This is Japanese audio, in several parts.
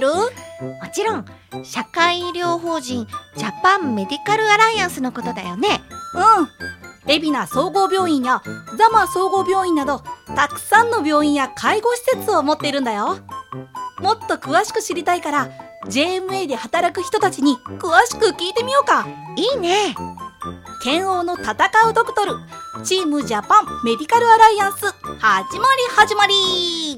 る？ もちろん、社会医療法人ジャパンメディカルアライアンスのことだよね。 海老名総合病院や座間総合病院など、たくさんの病院や介護施設を持っているんだよ。もっと詳しく知りたいから、 JMA で働く人たちに詳しく聞いてみようか。 いいね。 剣王の戦うドクトル、チームジャパンメディカルアライアンス、始まり。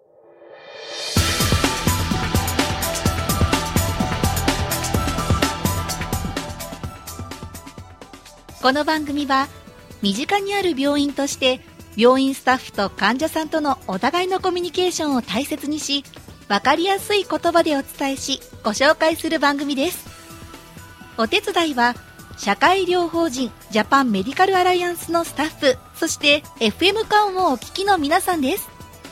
この番組は、身近にある病院として病院スタッフと患者さんとのお互いのコミュニケーションを大切にし、分かりやすい言葉でお伝えし、ご紹介する番組です。お手伝いは社会医療法人ジャパンメディカルアライアンスのスタッフ、そして FM カンをお聞きの皆さんです。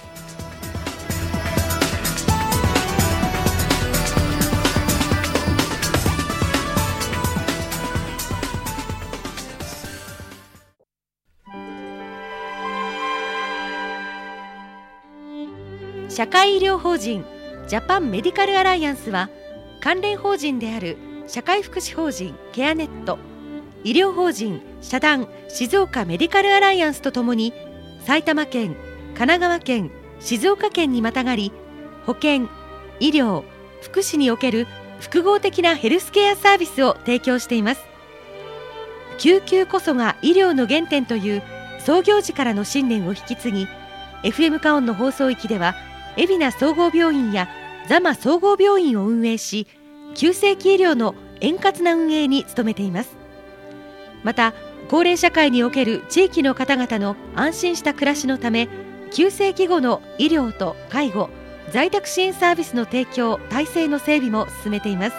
社会医療法人ジャパンメディカルアライアンスは、関連法人である社会福祉法人ケアネット、医療法人社団静岡メディカルアライアンスとともに、埼玉県、神奈川県、静岡県にまたがり、保健、医療、福祉における複合的なヘルスケアサービスを提供しています。救急こそが医療の原点という創業時からの信念を引き継ぎ、 FM カオンの放送域では海老名総合病院や座間総合病院を運営し、急性期医療の円滑な運営に努めています。また、高齢社会における地域の方々の安心した暮らしのため、急性期後の医療と介護、在宅支援サービスの提供・体制の整備も進めています。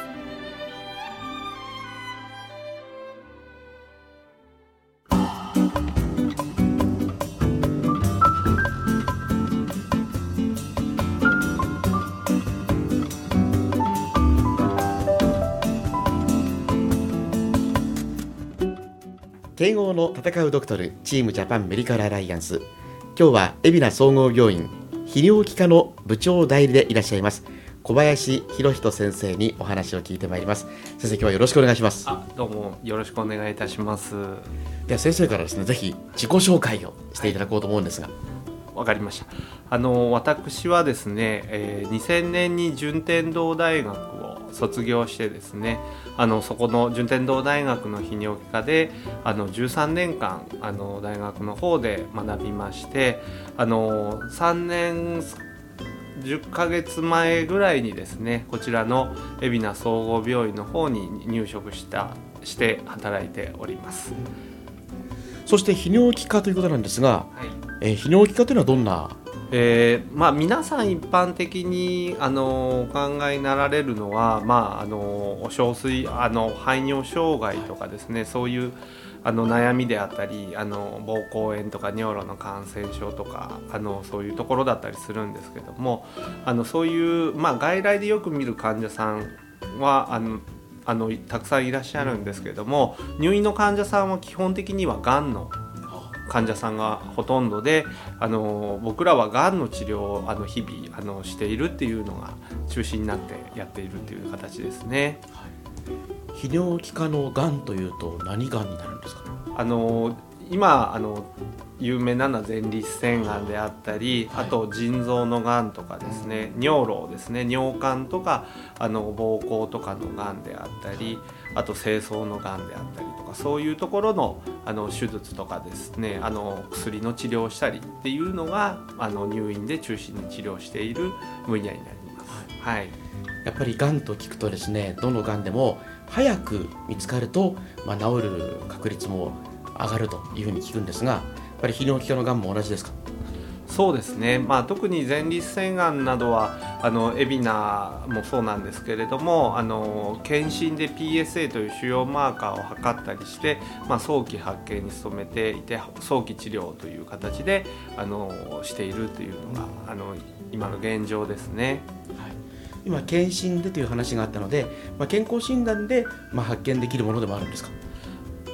剣王の戦うドクトル、チームジャパンメディカルアライアンス。今日は海老名総合病院泌尿器科の部長代理でいらっしゃいます小林博人先生にお話を聞いてまいります。先生、今日はよろしくお願いします。 どうもよろしくお願いいたします。 では先生からですね、ぜひ自己紹介をしていただこうと思うんですが。 わかりました。私はですね、2000年に順天堂大学を卒業してですね、そこの順天堂大学の泌尿器科で13年間大学の方で学びまして、3年10ヶ月前ぐらいにですね、こちらの海老名総合病院の方に入職して働いております。 そして泌尿器科ということなんですが、泌尿器科というのはどんな？ 皆さん一般的にお考えになられるのは、小水排尿障害とかですね、そういう悩みであったり、膀胱炎とか尿路の感染症とかそういうところだったりするんですけども、そういう、外来でよく見る患者さんはたくさんいらっしゃるんですけども、入院の患者さんは基本的にはがんの患者さんがほとんどで、僕らはがんの治療を日々しているっていうのが中心になってやっているっていう形ですね。 泌尿器科のがんというと何がんになるんですか？ 今有名なのは前立腺がんであったり、あと腎臓のがんとかですね、尿路ですね、尿管とか膀胱とかのがんであったり、あと精巣のがんであったりとか、そういうところの手術とかですね、薬の治療をしたりっていうのが入院で中心に治療している分野になります。はい。 やっぱりがんと聞くとですね、どのがんでも早く見つかると、治る確率も上がるというふうに聞くんですが、やっぱり泌尿器科のがんも同じですか？ そうですね、特に前立腺がんなどは海老名もそうなんですけれども、検診で PSA という腫瘍マーカーを測ったりして、早期発見に努めていて、早期治療という形でしているというのが今の現状ですね。 今検診でという話があったので、健康診断で発見できるものでもあるんですか？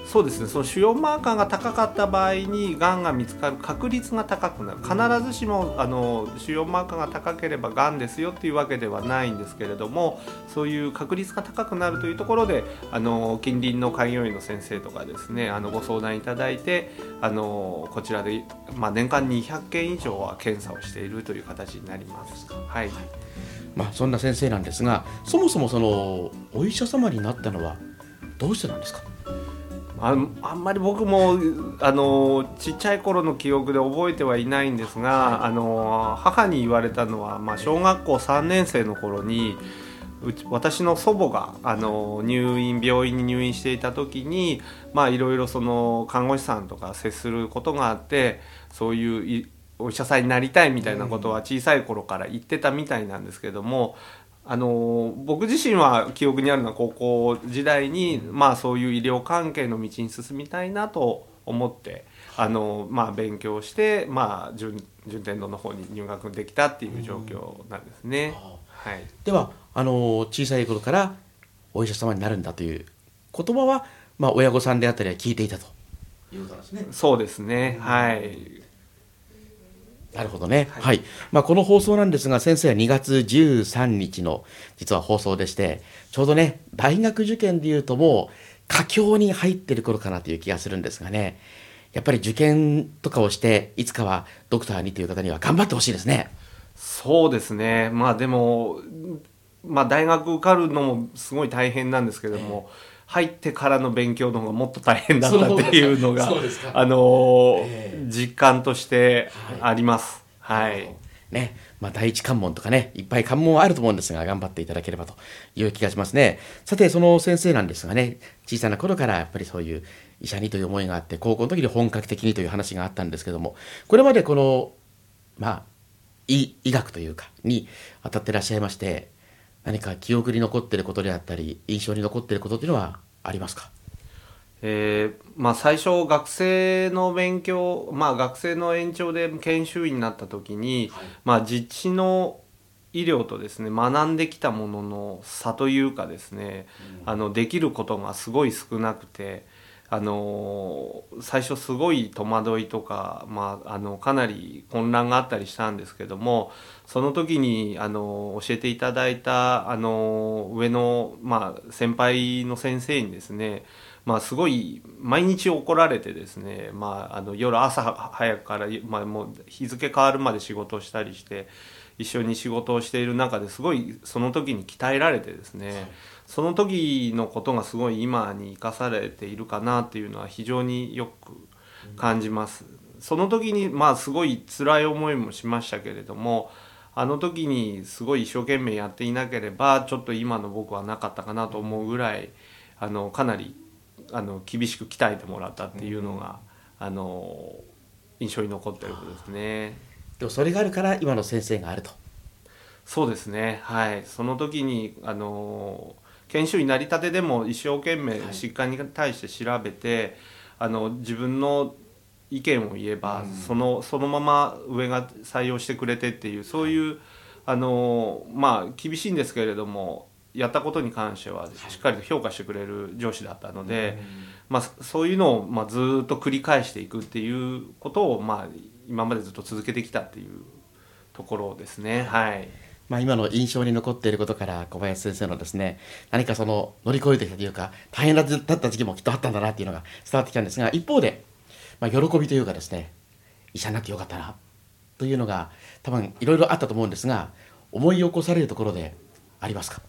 そうですね、その腫瘍マーカーが高かった場合にがんが見つかる確率が高くなる。必ずしも腫瘍マーカーが高ければがんですよっていうわけではないんですけれども、そういう確率が高くなるというところで近隣の開業医の先生とかですねご相談いただいてこちらで、年間200件以上は検査をしているという形になります。はい、 そんな先生なんですが、そもそもお医者様になったのはどうしてなんですか？ あんまり僕もちっちゃい頃の記憶で覚えてはいないんですが、母に言われたのは、小学校3年生の頃に私の祖母が病院に入院していた時に、いろいろ看護師さんとか接することがあって、そういうお医者さんになりたいみたいなことは小さい頃から言ってたみたいなんですけども、僕自身は記憶にあるのは高校時代に、そういう医療関係の道に進みたいなと思って勉強して、順天堂の方に入学できたっていう状況なんですね。はい、 では小さい頃からお医者様になるんだという言葉は、親御さんであったりは聞いていたということですね。 そうですね、はい。 なるほどね。はい。この放送なんですが、先生は2月13日の実は放送でして、ちょうどね、大学受験でいうともう佳境に入っている頃かなという気がするんですがね、やっぱり受験とかをしていつかはドクターにという方には頑張ってほしいですね。 そうですね。でも、大学受かるのもすごい大変なんですけども、入ってからの勉強の方がもっと大変だったっていうのが実感としてあります。はい。 ね、第一関門とかね、いっぱい関門はあると思うんですが、頑張っていただければという気がしますね。さて、その先生なんですがね、小さな頃からやっぱりそういう医者にという思いがあって、高校の時に本格的にという話があったんですけども、これまでこの医学というかに当たってらっしゃいまして、何か記憶に残っていることであったり印象に残っていることというのはありますか？ 最初学生の勉強、学生の延長で研修医になった時に、実地の医療とですね学んできたものの差というかですね、できることがすごい少なくて、最初すごい戸惑いとか、かなり混乱があったりしたんですけども、その時に教えていただいた上の、先輩の先生にですね、すごい毎日怒られてですね、夜朝早くから、もう日付変わるまで仕事をしたりして一緒に仕事をしている中ですごいその時に鍛えられてですね、その時のことがすごい今に生かされているかなっていうのは非常によく感じます。その時にすごい辛い思いもしましたけれども、あの時にすごい一生懸命やっていなければちょっと今の僕はなかったかなと思うぐらいかなり厳しく鍛えてもらったっていうのが印象に残っていることですね。 でもそれがあるから今の先生があると。 そうですね、はい。その時に研修医になりたてでも一生懸命疾患に対して調べて、自分の意見を言えば、そのまま上が採用してくれてっていう、そういう厳しいんですけれどもやったことに関してはしっかりと評価してくれる上司だったので、そういうのをずっと繰り返していくっていうことを今までずっと続けてきたっていうところですね。はい。 今の印象に残っていることから小林先生のですね、何か乗り越えてきたというか大変だった時期もきっとあったんだなっていうのが伝わってきたんですが、一方で、喜びというかですね、医者になってよかったなというのが多分いろいろあったと思うんですが、思い起こされるところでありますか？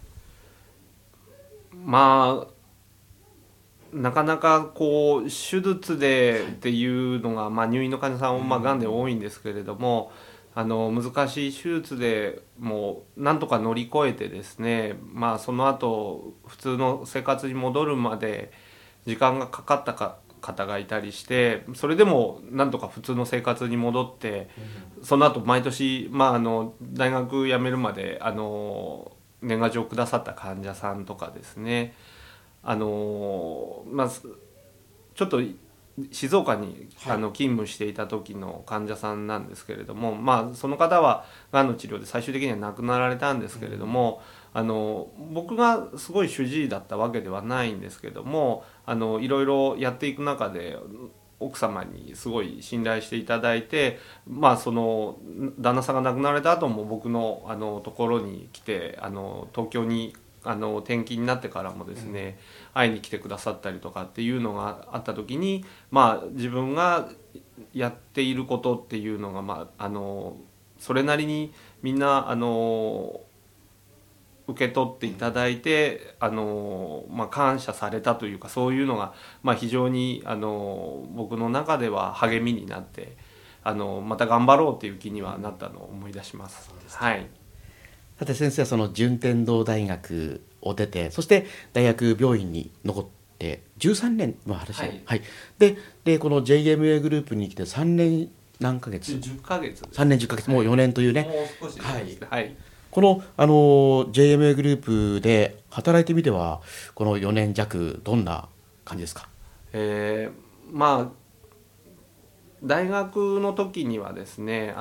なかなか手術でっていうのが、入院の患者さんはがんで多いんですけれども、難しい手術でもうなんとか乗り越えてですね、その後普通の生活に戻るまで時間がかかった方がいたりして、それでもなんとか普通の生活に戻って、その後毎年、大学辞めるまで年賀状をくださった患者さんとかですね、ちょっと静岡に勤務していた時の患者さんなんですけれども、その方はがんの治療で最終的には亡くなられたんですけれども、 僕がすごい主治医だったわけではないんですけども、いろいろやっていく中で奥様にすごい信頼していただいて、その旦那さんが亡くなられた後も僕のところに来て、東京に転勤になってからもですね、会いに来てくださったりとかっていうのがあった時に、自分がやっていることっていうのが、それなりにみんな受け取っていただいて、感謝されたというか、そういうのが、非常に僕の中では励みになって、また頑張ろうっていう気にはなったのを思い出します。はい。 さて先生はその順天堂大学を出て、そして大学病院に残って13年の話、はいでこの JMA グループに来て3年何ヶ月 10ヶ月 3年10ヶ月、もう4年というね、 もう少しですね。はい。 この、JMA グループで働いてみてはこの4年弱どんな感じですか？ 大学の時にはですね、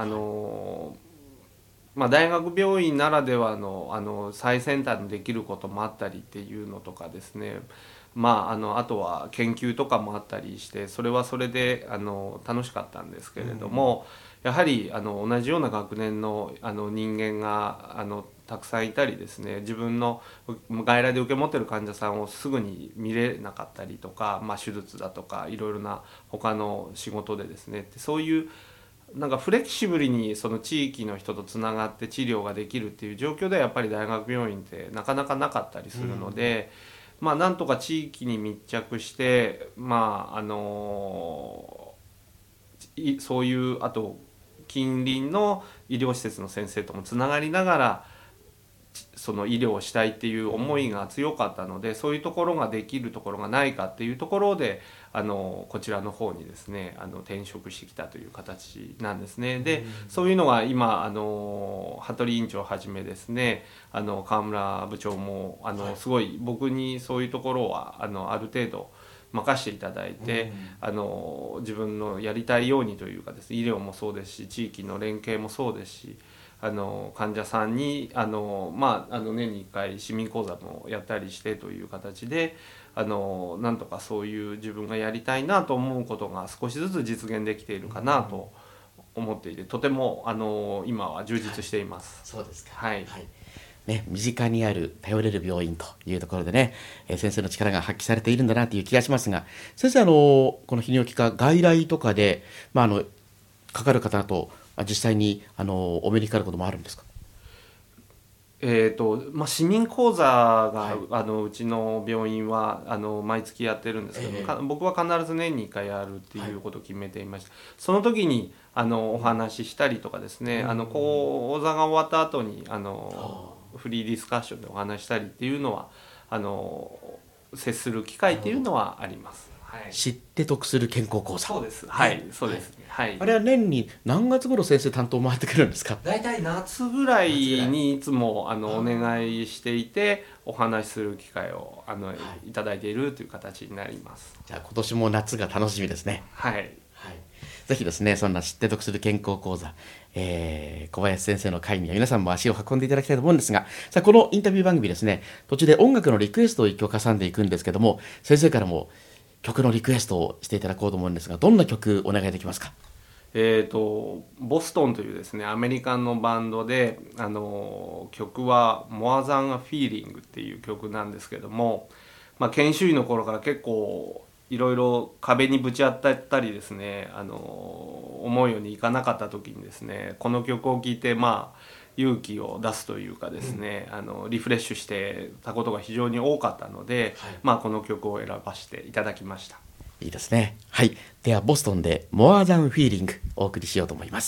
大学病院ならではの最先端のできることもあったりっていうのとかですね、あとは研究とかもあったりして、それはそれで楽しかったんですけれども、やはり同じような学年の人間がたくさんいたりですね、自分の外来で受け持ってる患者さんをすぐに見れなかったりとか、手術だとかいろいろな他の仕事でですね、そういうなんかフレキシブルにその地域の人とつながって治療ができるっていう状況ではやっぱり大学病院ってなかなかなかったりするので、なんとか地域に密着して、そういうあと近隣の医療施設の先生ともつながりながらその医療をしたいっていう思いが強かったので、そういうところができるところがないかっていうところでこちらの方にですね転職してきたという形なんですね。で、そういうのが今服部院長をはじめですね川村部長もすごい僕にそういうところはある程度任せていただいて、自分のやりたいようにというかですね、医療もそうですし地域の連携もそうですし、患者さんに年に1回市民講座もやったりしてという形でなんとかそういう自分がやりたいなと思うことが少しずつ実現できているかなと思っていて、とても今は充実しています。 そうですか。 はい。 ね、身近にある頼れる病院というところでね、先生の力が発揮されているんだなという気がしますが、先生この泌尿器科外来とかで、かかる方と実際にお目にかかることもあるんですか？ 市民講座が、うちの病院は毎月やってるんですけど、僕は必ず年に1回やるっていうことを決めていました。その時にお話ししたりとかですね、講座が終わった後にフリーディスカッションでお話したりっていうのは接する機会っていうのはあります。 知って得する健康講座。 そうです。はい、そうですね。はい。 あれは年に何月頃先生担当回ってくるんですか？ だいたい夏ぐらいにいつもお願いしていてお話しする機会をいただいているという形になります。 じゃあ今年も夏が楽しみですね。 はい。 ぜひですね、そんな知って得する健康講座、小林先生の会には皆さんも足を運んでいただきたいと思うんですが、さあこのインタビュー番組ですね、途中で音楽のリクエストを一曲挟んでいくんですけども、先生からも曲のリクエストをしていただこうと思うんですが、どんな曲お願いできますか？ ボストンというですねアメリカのバンドで曲は More Than a Feeling っていう曲なんですけども、研修医の頃から結構いろいろ壁にぶち当たったりですね思うようにいかなかった時にですねこの曲を聴いて勇気を出すというかですね、リフレッシュしてたことが非常に多かったので、この曲を選ばせていただきました。 いいですね。はい。ではボストンで More Than Feeling お送りしようと思います。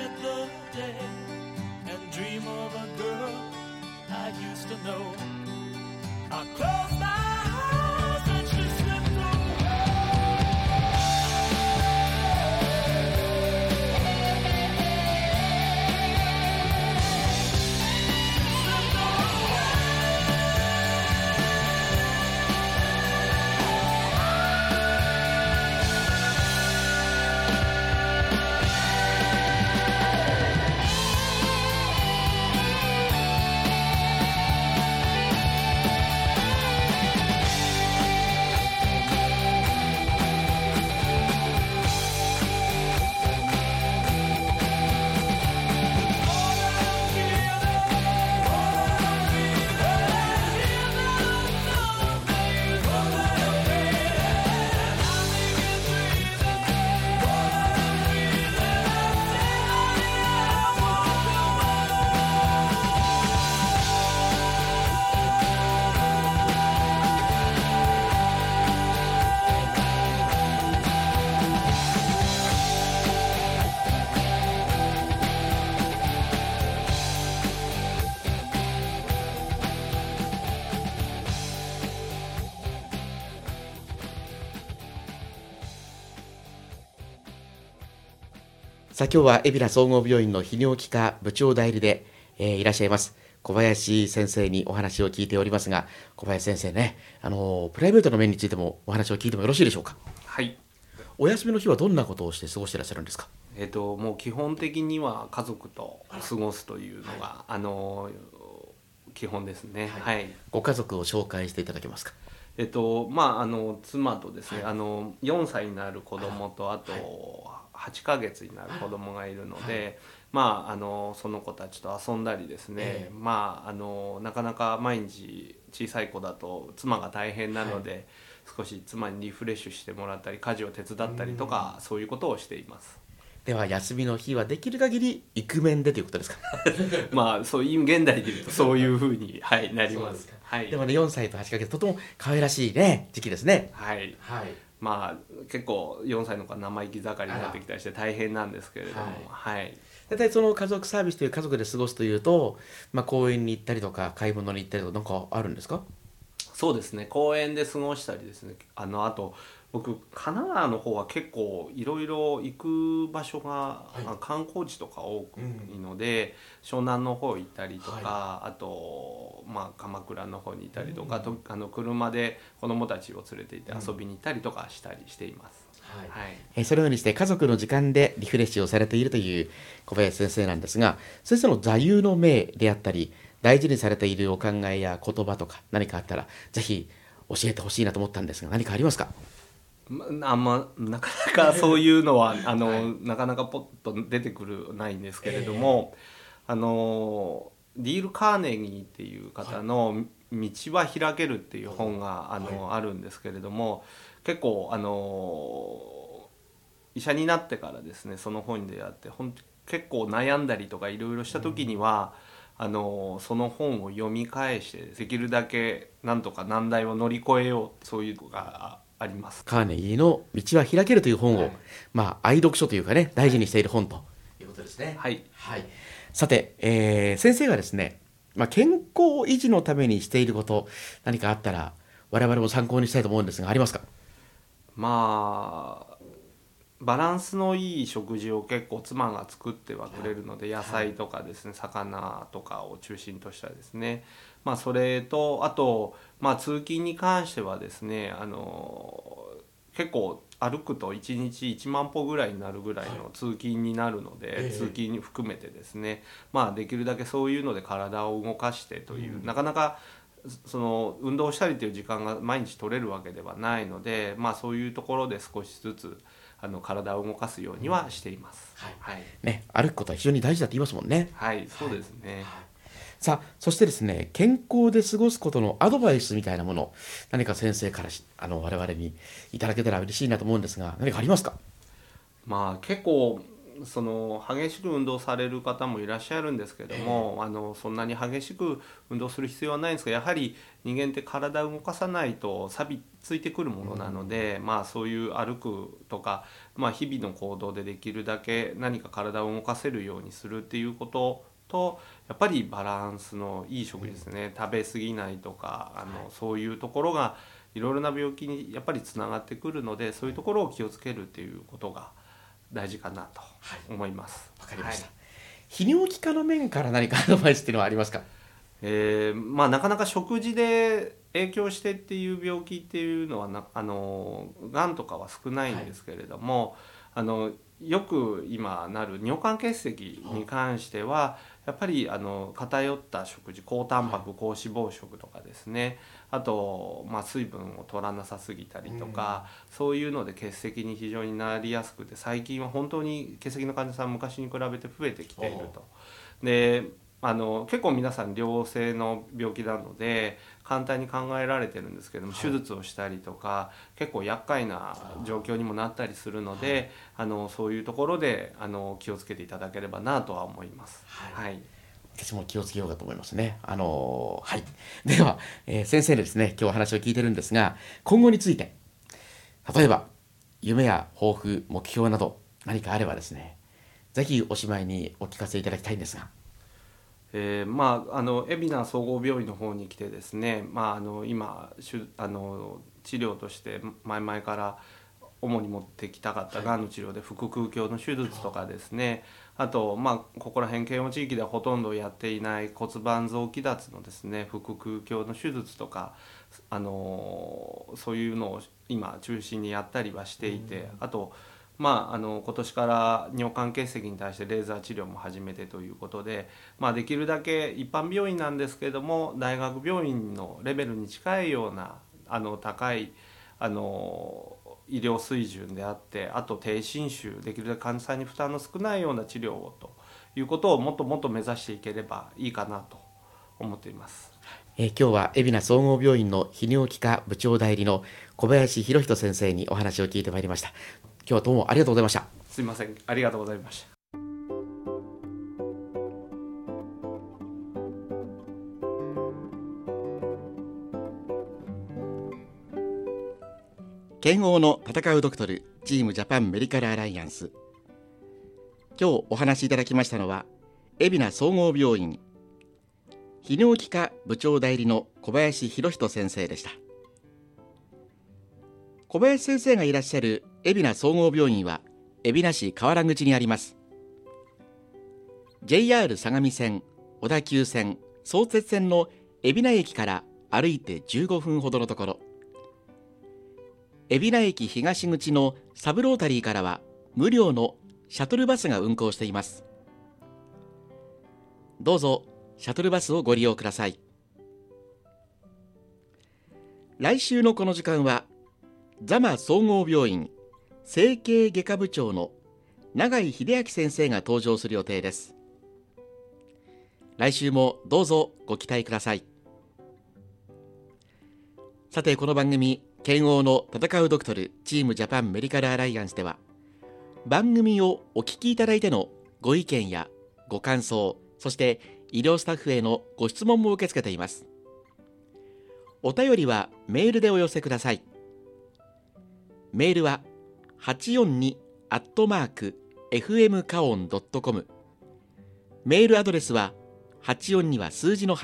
forget the day and dream of a girl I used to know. I close my eyes and she slipped away. Slipped away. さあ今日は海老名総合病院の泌尿器科部長代理で、いらっしゃいます小林先生にお話を聞いておりますが、小林先生ね、プライベートの面についてもお話を聞いてもよろしいでしょうか。 はい。 お休みの日はどんなことをして過ごしていらっしゃるんですか。 もう基本的には家族と過ごすというのが、基本ですね。はい。 ご家族を紹介していただけますか。 妻とですね、4歳になる子供とあと8ヶ月になる子供がいるので、その子たちと遊んだりですね、なかなか毎日小さい子だと妻が大変なので、少し妻にリフレッシュしてもらったり家事を手伝ったりとか、そういうことをしています。 では休みの日はできる限りイクメンでということですか。 そういう現代で言うとそういうふうに、なります。 でもね、4歳と8ヶ月とても可愛らしいね時期ですね。 結構4歳の子は生意気盛りになってきたりして大変なんですけれども、 大体その家族サービスという家族で過ごすというと、公園に行ったりとか買い物に行ったりとか何かあるんですか。 そうですね、公園で過ごしたりですね、あと僕神奈川の方は結構いろいろ行く場所が、観光地とか多いので、湘南の方行ったりとか、あと、鎌倉の方に行ったりとか、車で子どもたちを連れて行って遊びに行ったりとかしたりしています。 そのようにして家族の時間でリフレッシュをされているという小林先生なんですが、先生の座右の銘であったり大事にされているお考えや言葉とか何かあったらぜひ教えてほしいなと思ったんですが、何かありますか。 なかなかそういうのはなかなかポッと出てくるないんですけれども、ディール・カーネギーっていう方の「道は開ける」っていう本があるんですけれども、結構医者になってからですね、その本に出会って結構悩んだりとかいろいろした時には、その本を読み返してできるだけなんとか難題を乗り越えよう、そういうのがあります。 カーネギーの道は開けるという本を、愛読書というかね、大事にしている本ということですね。さて、先生がですね、健康維持のためにしていること何かあったら我々も参考にしたいと思うんですが、ありますか。 バランスのいい食事を結構妻が作ってはくれるので、野菜とかですね、魚とかを中心としたですね、それとあと、通勤に関してはですね、結構歩くと1日1万歩ぐらいになるぐらいの通勤になるので、通勤に含めてですね、できるだけそういうので体を動かしてという、なかなかその運動したりという時間が毎日取れるわけではないので、そういうところで少しずつ体を動かすようにはしています。 歩くことは非常に大事だと言いますもんね。 そうですね。 さあ、そしてですね、健康で過ごすことのアドバイスみたいなもの、何か先生から我々にいただけたら嬉しいなと思うんですが、何かありますか。 結構激しく運動される方もいらっしゃるんですけども、そんなに激しく運動する必要はないんですが、やはり人間って体を動かさないと錆びついてくるものなので、そういう歩くとか、日々の行動でできるだけ何か体を動かせるようにするっていうことと、やっぱりバランスのいい食事ですね、食べ過ぎないとかそういうところがいろいろな病気にやっぱりつながってくるので、そういうところを気をつけるっていうことが大事かなと思います。 わかりました。泌尿器科の面から何かアドバイスっていうのはありますか？ なかなか食事で影響してっていう病気っていうのはがんとかは少ないんですけれども、よく今なる尿管結石に関してはやっぱり偏った食事、高タンパク高脂肪食とかですね、あと、水分を取らなさすぎたりとか、そういうので結石に非常になりやすくて、最近は本当に結石の患者さん昔に比べて増えてきていると。で結構皆さん良性の病気なので簡単に考えられてるんですけども、手術をしたりとか結構厄介な状況にもなったりするので、そういうところで気をつけていただければなとは思います。 私も気をつけようかと思いますね。では、先生にですね、今日お話を聞いてるんですが、今後について例えば夢や抱負、目標など何かあればですね、ぜひおしまいにお聞かせいただきたいんですが。 海老名総合病院の方に来てですね、今治療として前々から主に持ってきたかったがんの治療で腹腔鏡の手術とかですね、あとここら辺慶応地域ではほとんどやっていない骨盤臓器脱のですね腹腔鏡の手術とかそういうのを今中心にやったりはしていて、あと今年から尿管結石に対してレーザー治療も始めてということで、できるだけ一般病院なんですけれども大学病院のレベルに近いような高い医療水準であって、あと低侵襲、できるだけ患者さんに負担の少ないような治療をということをもっともっと目指していければいいかなと思っています。 今日は海老名総合病院の泌尿器科部長代理の小林博人先生にお話を聞いてまいりました。今日はどうもありがとうございました。 すいません、ありがとうございました。 健康の戦うドクトルチームジャパンメディカルアライアンス。今日お話しいただきましたのは海老名総合病院泌尿器科部長代理の小林博人先生でした。小林先生がいらっしゃる海老名総合病院は海老名市河原口にあります。 JR 相模線、小田急線、相鉄線の海老名駅から歩いて15分ほどのところ、海老名駅東口のサブロータリーからは無料のシャトルバスが運行しています。どうぞシャトルバスをご利用ください。来週のこの時間は座間総合病院整形外科部長の永井秀明先生が登場する予定です。来週もどうぞご期待ください。さて、この番組健康の戦うドクトルチームジャパンメディカルアライアンスでは、番組をお聞きいただいてのご意見やご感想、そして医療スタッフへのご質問も受け付けています。お便りはメールでお寄せください。メールは842@fmkaon.com、 メールアドレスは842は数字の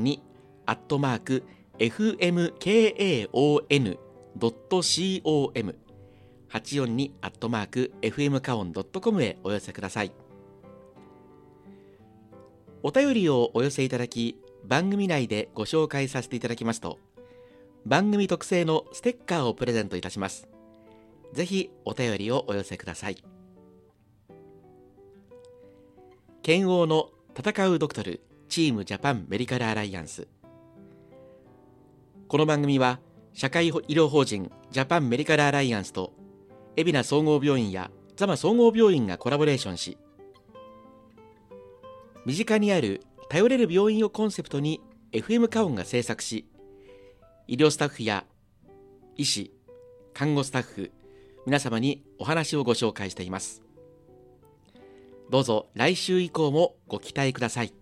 842@fmkaon.com、 842@fmkaon.com へお寄せください。お便りをお寄せいただき、番組内でご紹介させていただきますと、番組特製のステッカーをプレゼントいたします。ぜひお便りをお寄せください。健康の戦うドクトルチームジャパンメディカルアライアンス。この番組は社会医療法人ジャパンメディカルアライアンスと海老名総合病院や座間総合病院がコラボレーションし、身近にある頼れる病院をコンセプトに FM カオンが制作し、医療スタッフや医師、看護スタッフ皆様にお話をご紹介しています。どうぞ来週以降もご期待ください。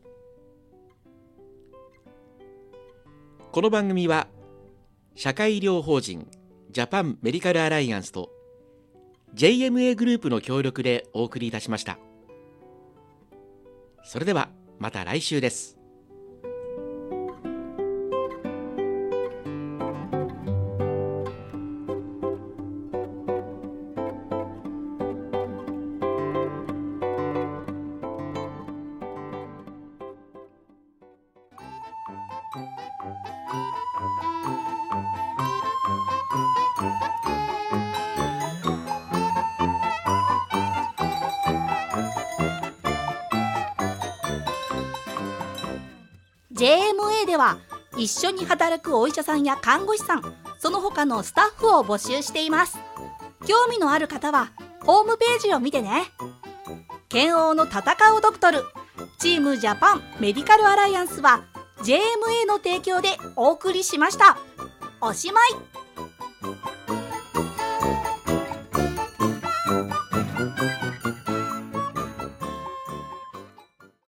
この番組は社会医療法人ジャパンメディカルアライアンスと JMA グループの協力でお送りいたしました。それではまた来週です。 JMA では一緒に働くお医者さんや看護師さん、その他のスタッフを募集しています。興味のある方はホームページを見てね。剣王の戦うドクトルチームジャパンメディカルアライアンスは JMA の提供でお送りしました。おしまい。